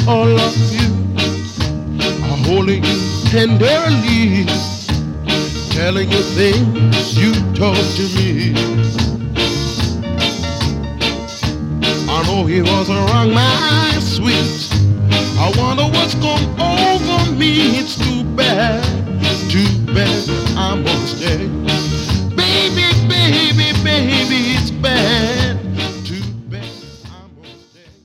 all of you are holding you tenderly, telling you things you told to me. I know he was wrong, my sweet. I wonder what's going on